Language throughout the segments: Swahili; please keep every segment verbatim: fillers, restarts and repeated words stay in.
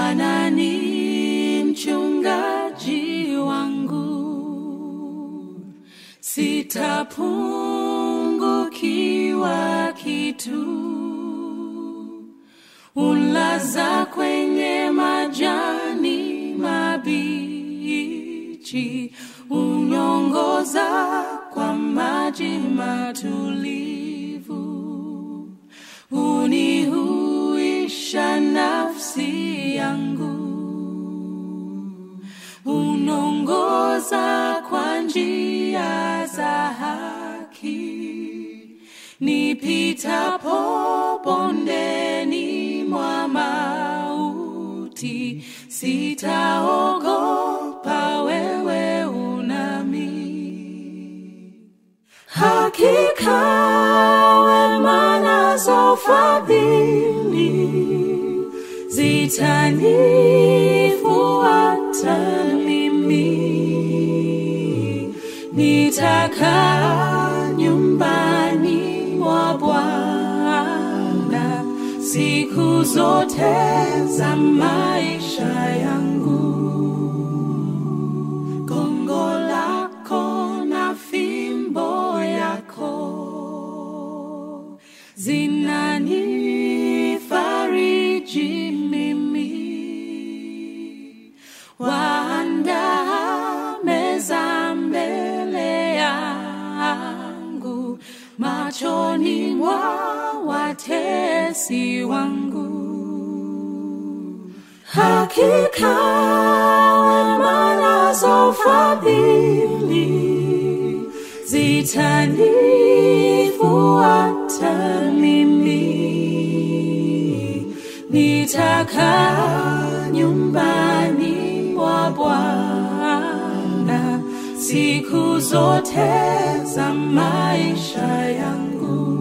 Bwana ni mchungaji wangu, sitapungukiwa kitu. Unlaza kwenye majani mabichi, unyongoza kwa maji matulivu. Unihuisha nafsi yangu, unongoza kwa njia za haki. Nipitapo bondeni mwa mauti, sitaogopa, wewe unami. Hakika wema nazo fadhili zitanifuata mimi. Nitakaa nyumbani mwa Bwana siku zote za maisha yangu. Gongo lako na fimbo yako zinanifariji mimi. Waandaa meza mbele yangu machoni mwa watesi wangu. Hakika wema nazo fadhili zitanifuata mimi. Nitakaa nyumbani mwa Bwana siku zote za maisha yangu.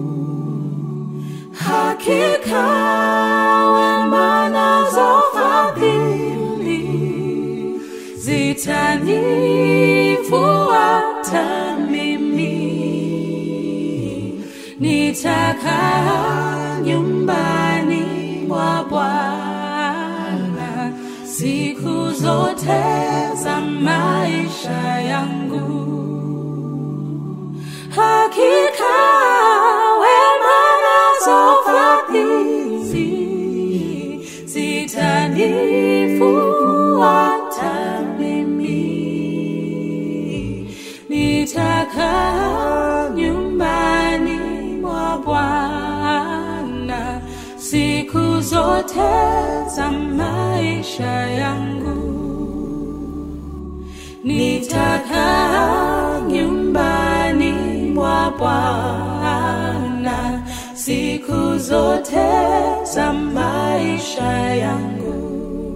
Hakika wema nazo fadhili zitanifuata mimi. Nitakaa nyumbani mwa Bwana siku zote za maisha yangu. Hakika wema nazo fadhili zitanifuata mimi. Nitakaa nyumbani mwa Bwana siku zote za maisha yangu. Nitakaa nyumbani mwa Bwana siku zote za maisha yangu.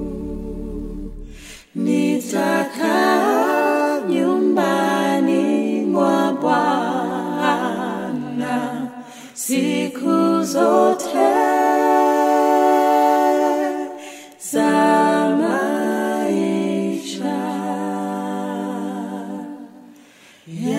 Nitakaa nyumbani mwa Bwana siku zote za maisha yangu.